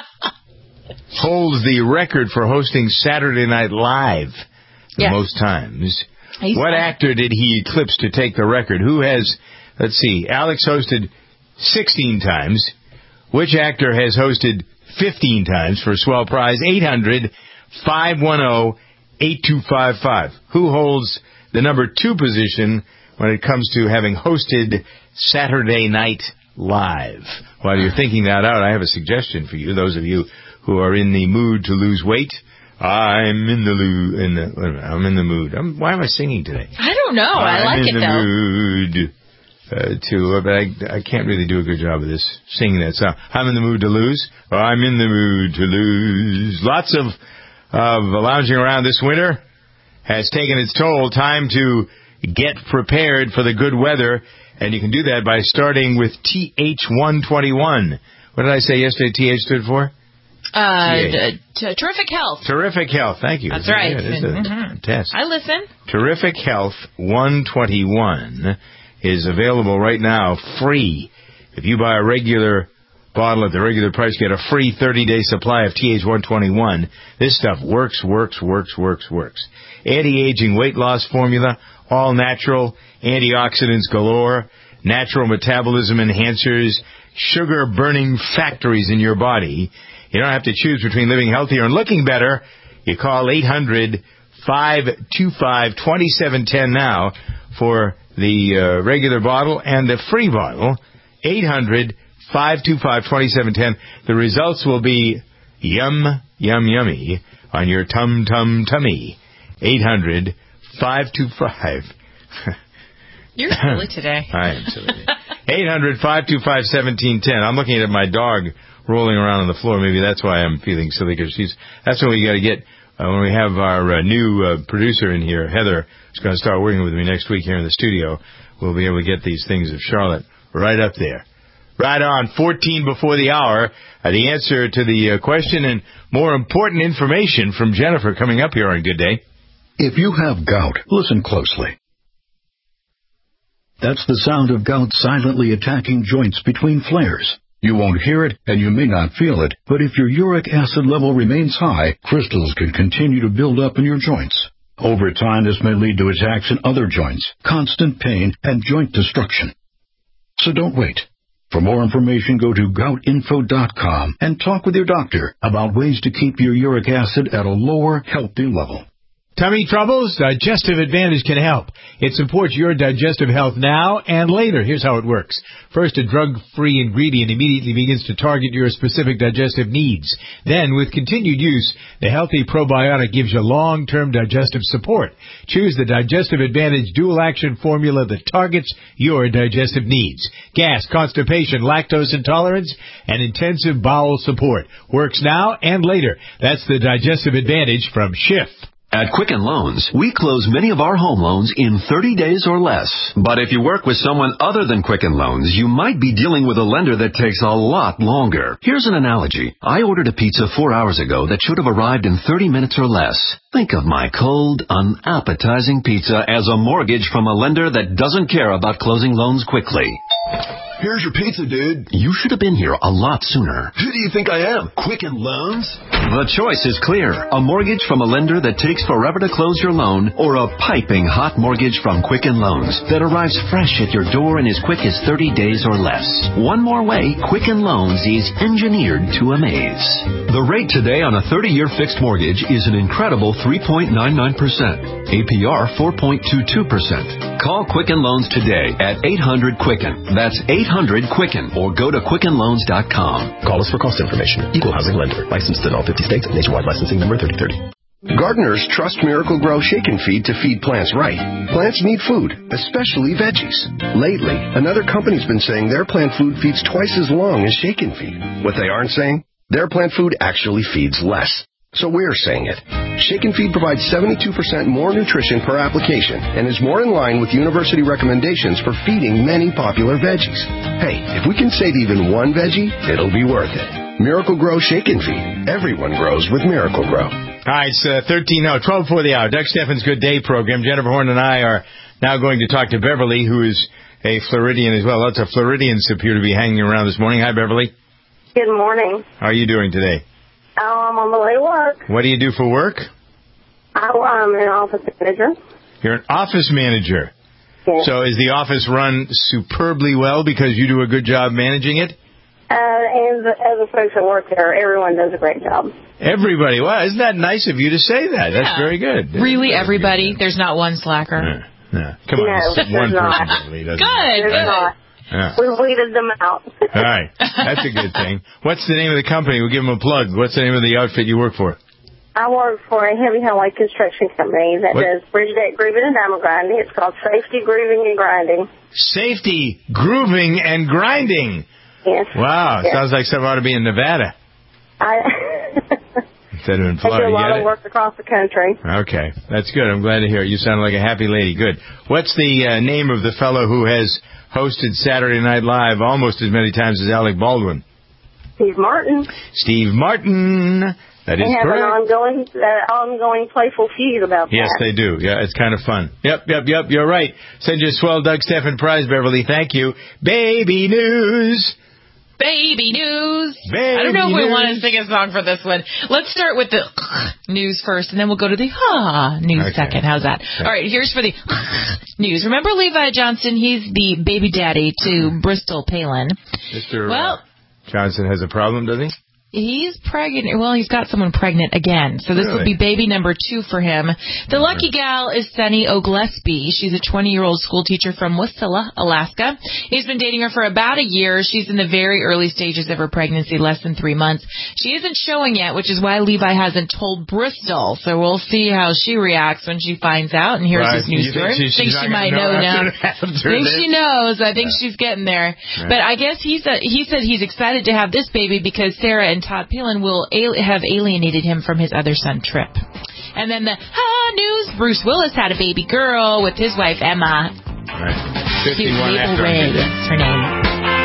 holds the record for hosting Saturday Night Live the Yes. most times. He's What fun. actor did he eclipse to take the record? Who has, let's see, Alex hosted sixteen times. Which actor has hosted fifteen times for a swell prize? eight hundred, five one zero, eight two five five. Who holds the number two position when it comes to having hosted Saturday Night Live? While you're thinking that out, I have a suggestion for you, those of you who are in the mood to lose weight. I'm in the lo- in the wait a minute, I'm in the mood. I'm, why am I singing today? I don't know. I I'm like in it the though. mood uh, to, but I I can't really do a good job of this singing that song. I'm in the mood to lose. Or I'm in the mood to lose. Lots of of lounging around this winter has taken its toll. Time to get prepared for the good weather, and you can do that by starting with T H one twenty-one. What did I say yesterday T H stood for? Uh, T H. d- t- terrific health. Terrific Health. Thank you. That's right. Yeah, it's a Mhm. test. I listen. Terrific Health one twenty-one is available right now, free. If you buy a regular bottle at the regular price, get a free thirty-day supply of T H one twenty-one. This stuff works, works, works, works, works. Anti-aging weight loss formula, all natural, antioxidants galore, natural metabolism enhancers, sugar-burning factories in your body. You don't have to choose between living healthier and looking better. You call eight hundred, five two five, two seven one zero now for the uh, regular bottle and the free bottle. eight hundred, five two five, two seven one zero. The results will be yum, yum, yummy on your tum, tum, tummy. eight hundred, five two five. You're silly today. I am silly. eight hundred, five two five, one seven one zero. I'm looking at my dog rolling around on the floor. Maybe that's why I'm feeling silly, because she's, that's when we got to get, uh, when we have our uh, new uh, producer in here, Heather, who's going to start working with me next week here in the studio. We'll be able to get these things of Charlotte right up there. Right on, fourteen before the hour. Uh, the answer to the uh, question and more important information from Jennifer coming up here on Good Day. If you have gout, listen closely. That's the sound of gout silently attacking joints between flares. You won't hear it, and you may not feel it, but if your uric acid level remains high, crystals can continue to build up in your joints. Over time, this may lead to attacks in other joints, constant pain, and joint destruction. So don't wait. For more information, go to gout info dot com and talk with your doctor about ways to keep your uric acid at a lower, healthy level. Tummy troubles? Digestive Advantage can help. It supports your digestive health now and later. Here's how it works. First, a drug-free ingredient immediately begins to target your specific digestive needs. Then, with continued use, the healthy probiotic gives you long-term digestive support. Choose the Digestive Advantage dual-action formula that targets your digestive needs. Gas, constipation, lactose intolerance, and intensive bowel support. Works now and later. That's the Digestive Advantage from Schiff. At Quicken Loans, we close many of our home loans in thirty days or less. But if you work with someone other than Quicken Loans, you might be dealing with a lender that takes a lot longer. Here's an analogy. I ordered a pizza four hours ago that should have arrived in thirty minutes or less. Think of my cold, unappetizing pizza as a mortgage from a lender that doesn't care about closing loans quickly. Here's your pizza, dude. You should have been here a lot sooner. Who do you think I am? Quicken Loans? The choice is clear. A mortgage from a lender that takes forever to close your loan, or a piping hot mortgage from Quicken Loans that arrives fresh at your door in as quick as thirty days or less. One more way, Quicken Loans is engineered to amaze. The rate today on a thirty-year fixed mortgage is an incredible three point nine nine percent. A P R four point two two percent. Call Quicken Loans today at eight hundred Quicken. That's eight hundred Quicken, or go to quicken loans dot com. Call us for cost information. Equal housing lender. Licensed in all fifty states. Nationwide licensing number thirty thirty. Gardeners trust Miracle Grow Shake and Feed to feed plants right. Plants need food, especially veggies. Lately, another company's been saying their plant food feeds twice as long as Shake and Feed. What they aren't saying? Their plant food actually feeds less. So we're saying it. Shake and Feed provides seventy-two percent more nutrition per application and is more in line with university recommendations for feeding many popular veggies. Hey, if we can save even one veggie, it'll be worth it. Miracle Grow Shake and Feed. Everyone grows with Miracle Grow. All right, it's uh, thirteen, no, twelve for the hour. Doug Steffens' Good Day program. Jennifer Horn and I are now going to talk to Beverly, who is a Floridian as well. Lots of Floridians appear to be hanging around this morning. Hi, Beverly. Good morning. How are you doing today? Oh, I'm on the way to work. What do you do for work? Oh, I'm an office manager. You're an office manager. Yes. So is the office run superbly well because you do a good job managing it? Uh, and the other folks that work there, everyone does a great job. Everybody. Well, isn't that nice of you to say that? Yeah. That's very good. Really, everybody? There's not one slacker? Yeah. Yeah. Come on. No, one not. person Beverly, doesn't Good. There's good. Not. Yeah. We weeded them out. All right. That's a good thing. What's the name of the company? We'll give them a plug. What's the name of the outfit you work for? I work for a heavy highway construction company that What? does bridge deck grooving and diamond grinding. It's called Safety Grooving and Grinding. Safety, grooving, and grinding. Yes. Wow. Yes. Sounds like something ought to be in Nevada. I, Instead of in I Florida. do a lot You of get work across the country. it? Okay. That's good. I'm glad to hear it. You sound like a happy lady. Good. What's the uh, name of the fellow who has hosted Saturday Night Live almost as many times as Alec Baldwin? Steve Martin. Steve Martin. That They is have correct. an ongoing, uh, ongoing playful feud about Yes, that. they do. Yeah, it's kind of fun. Yep, yep, yep. You're right. Send your swell Doug Steffen prize, Beverly. Thank you. Baby news. Baby news. Baby I don't know if we news. want to sing a song for this one. Let's start with the news first, and then we'll go to the ah news Okay. second. How's that? Okay. All right, here's for the news. Remember Levi Johnson? He's the baby daddy to Bristol Palin. Mister Well, Johnson has a problem, does he? He's pregnant. Well, he's got someone pregnant again. So this Really? will be baby number two for him. The lucky gal is Sunny O'Gillespie. She's a twenty-year-old school teacher from Wasilla, Alaska. He's been dating her for about a year. She's in the very early stages of her pregnancy, less than three months. She isn't showing yet, which is why Levi hasn't told Bristol. So we'll see how she reacts when she finds out. And here's Right. his news You story. think she- think she's she not might gonna know, know now. after- after think this? she knows. I think she's getting there. Right. But I guess he said he said he's excited to have this baby because Sarah and Todd Palin will al- have alienated him from his other son, Trip. And then the ah, news, Bruce Willis had a baby girl with his wife, Emma. Right. Cute fifty-one Mabel after I Ray, did that. that's her name.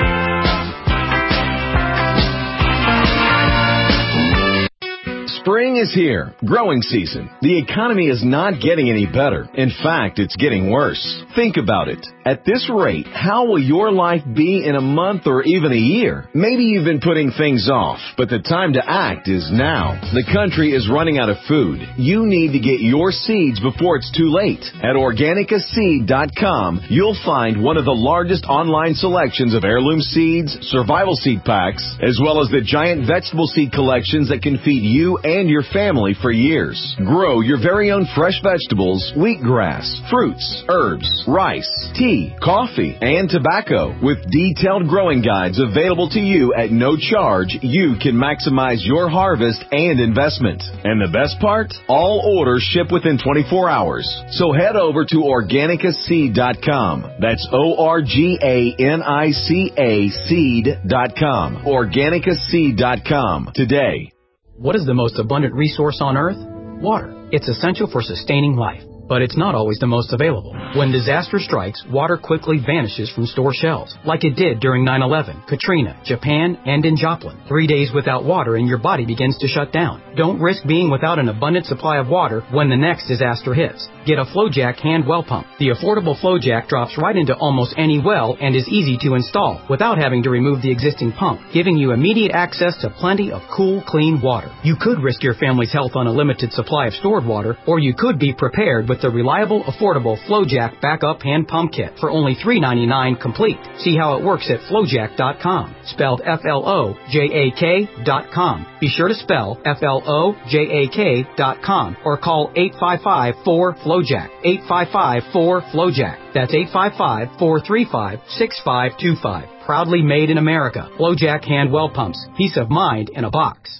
Spring is here. Growing season. The economy is not getting any better. In fact, it's getting worse. Think about it. At this rate, how will your life be in a month or even a year? Maybe you've been putting things off, but the time to act is now. The country is running out of food. You need to get your seeds before it's too late. At Organica Seed dot com, you'll find one of the largest online selections of heirloom seeds, survival seed packs, as well as the giant vegetable seed collections that can feed you and your family for years. Grow your very own fresh vegetables, wheatgrass, fruits, herbs, rice, tea, coffee, and tobacco. With detailed growing guides available to you at no charge, you can maximize your harvest and investment. And the best part? All orders ship within twenty-four hours. So head over to Organica Seed dot com. That's O R G A N I C A seed dot com. Organica Seed dot com today. What is the most abundant resource on Earth? Water. It's essential for sustaining life, but it's not always the most available. When disaster strikes, water quickly vanishes from store shelves, like it did during nine eleven, Katrina, Japan, and in Joplin. Three days without water and your body begins to shut down. Don't risk being without an abundant supply of water when the next disaster hits. Get a FlowJack hand well pump. The affordable FlowJack drops right into almost any well and is easy to install without having to remove the existing pump, giving you immediate access to plenty of cool, clean water. You could risk your family's health on a limited supply of stored water, or you could be prepared with the reliable, affordable FlowJack backup hand pump kit for only three ninety-nine complete. See how it works at FlowJack dot com, spelled F L O J A K dot com. Be sure to spell F L O J A K dot com or call eight five five, four, FlowJack, eight five five, four, FlowJack. That's eight five five, four three five, six five two five. Proudly made in America. FlowJack hand well pumps. Peace of mind in a box.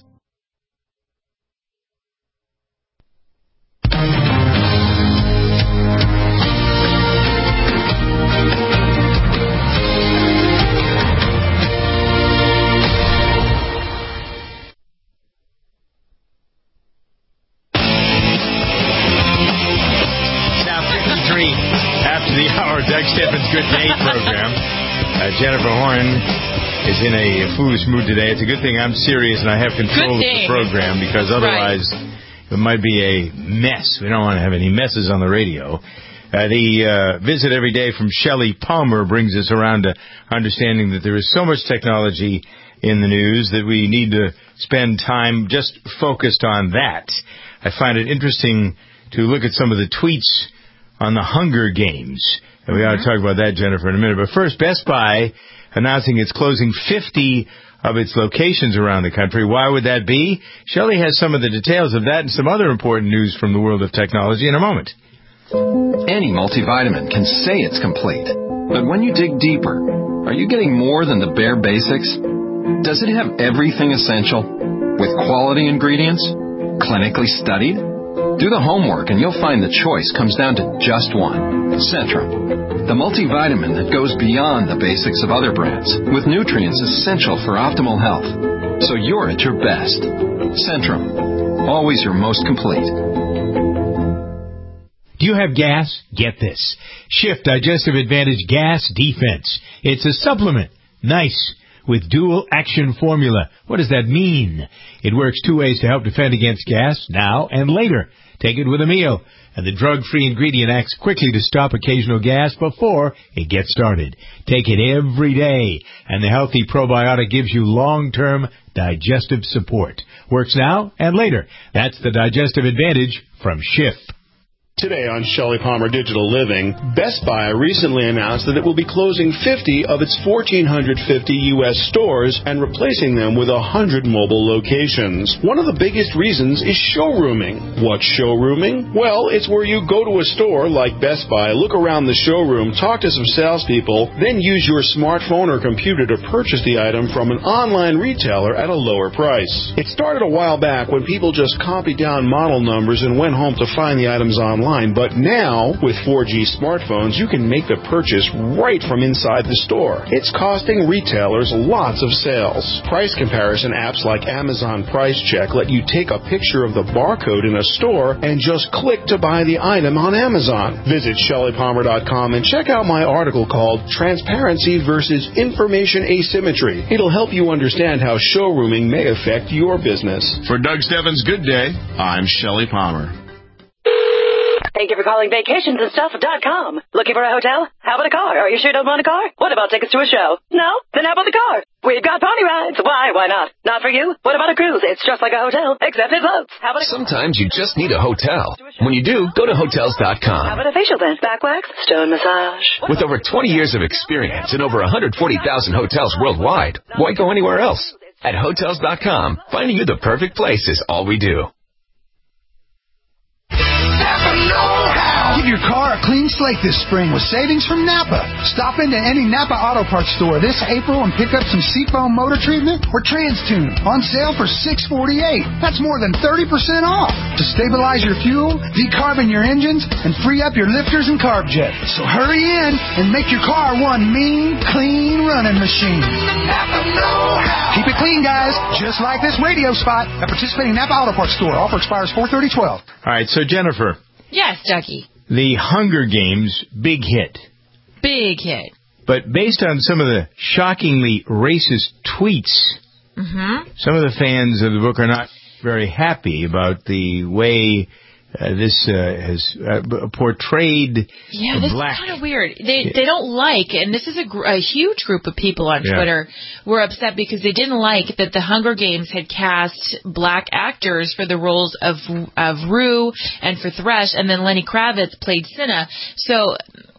After the hour, Doug Steffens' Good Day program. Uh, Jennifer Horn is in a foolish mood today. It's a good thing I'm serious and I have control of the program, because otherwise right. it might be a mess. We don't want to have any messes on the radio. Uh, the uh, visit every day from Shelley Palmer brings us around to understanding that there is so much technology in the news that we need to spend time just focused on that. I find it interesting to look at some of the tweets on the Hunger Games. And we ought to talk about that, Jennifer, in a minute. But first, Best Buy announcing it's closing fifty of its locations around the country. Why would that be? Shelley has some of the details of that and some other important news from the world of technology in a moment. Any multivitamin can say it's complete. But when you dig deeper, are you getting more than the bare basics? Does it have everything essential? With quality ingredients? Clinically studied? Do the homework and you'll find the choice comes down to just one. Centrum. The multivitamin that goes beyond the basics of other brands, with nutrients essential for optimal health. So you're at your best. Centrum. Always your most complete. Do you have gas? Get this. Shift Digestive Advantage Gas Defense. It's a supplement. Nice. With dual action formula. What does that mean? It works two ways to help defend against gas, now and later. Take it with a meal. And the drug-free ingredient acts quickly to stop occasional gas before it gets started. Take it every day. And the healthy probiotic gives you long-term digestive support. Works now and later. That's the Digestive Advantage from Schiff. Today on Shelley Palmer Digital Living, Best Buy recently announced that it will be closing fifty of its one thousand four hundred fifty U S stores and replacing them with one hundred mobile locations. One of the biggest reasons is showrooming. What's showrooming? Well, it's where you go to a store like Best Buy, look around the showroom, talk to some salespeople, then use your smartphone or computer to purchase the item from an online retailer at a lower price. It started a while back when people just copied down model numbers and went home to find the items online. But now, with four G smartphones, you can make the purchase right from inside the store. It's costing retailers lots of sales. Price comparison apps like Amazon Price Check let you take a picture of the barcode in a store and just click to buy the item on Amazon. Visit Shelley Palmer dot com and check out my article called Transparency versus Information Asymmetry. It'll help you understand how showrooming may affect your business. For Doug Stebbins' Good Day, I'm Shelley Palmer. Thank you for calling vacations and stuff dot com. Looking for a hotel? How about a car? Are you sure you don't want a car? What about tickets to a show? No? Then how about the car? We've got pony rides. Why? Why not? Not for you? What about a cruise? It's just like a hotel, except it floats. How about a Sometimes you just need a hotel. When you do, go to hotels dot com. How about a facial then? Back wax? Stone massage? With over twenty years of experience and over one hundred forty thousand hotels worldwide, why go anywhere else? At hotels dot com, finding you the perfect place is all we do. Give your car a clean slate this spring with savings from Napa. Stop into any Napa Auto Parts store this April and pick up some Seafoam motor treatment or TransTune on sale for six forty-eight. That's more than thirty percent off. To stabilize your fuel, decarbon your engines, and free up your lifters and carb jet. So hurry in and make your car one mean, clean running machine. Napa know-how. Keep it clean, guys, just like this radio spot. At participating Napa Auto Parts store. Offer expires four thirty twelve. All right, so Jennifer. Yes, Ducky. The Hunger Games, big hit. Big hit. But based on some of the shockingly racist tweets, Mm-hmm. some of the fans of the book are not very happy about the way uh, this uh, has uh, portrayed Yeah, this black. is kind of weird. They they don't like, and this is a, gr- a huge group of people on Yeah. Twitter were upset because they didn't like that the Hunger Games had cast black actors for the roles of of Rue and for Thresh, and then Lenny Kravitz played Cinna. So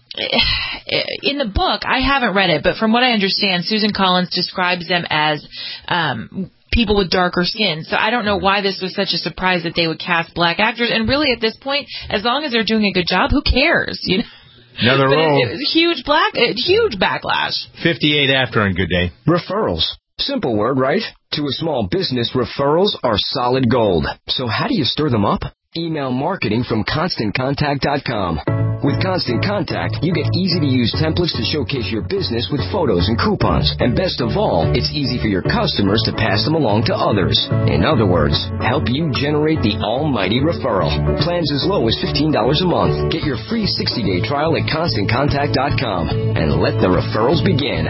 in the book, I haven't read it, but from what I understand, Susan Collins describes them as um, people with darker skin. So I don't know why this was such a surprise that they would cast black actors. And really, at this point, as long as they're doing a good job, who cares? You know. Another But roll. It, it was a huge black, a huge backlash. fifty-eight after on Good Day. Referrals. Simple word, right? To a small business, referrals are solid gold. So how do you stir them up? Email marketing from constant contact dot com. With Constant Contact, you get easy-to-use templates to showcase your business with photos and coupons. And best of all, it's easy for your customers to pass them along to others. In other words, help you generate the almighty referral. Plans as low as fifteen dollars a month. Get your free sixty-day trial at constant contact dot com and let the referrals begin.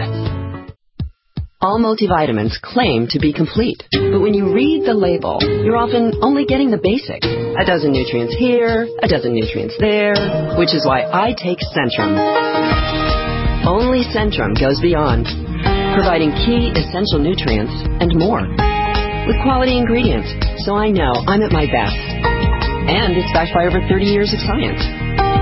All multivitamins claim to be complete, but when you read the label, you're often only getting the basics. A dozen nutrients here, a dozen nutrients there, which is why I take Centrum. Only Centrum goes beyond, providing key essential nutrients and more. With quality ingredients, so I know I'm at my best. And it's backed by over thirty years of science.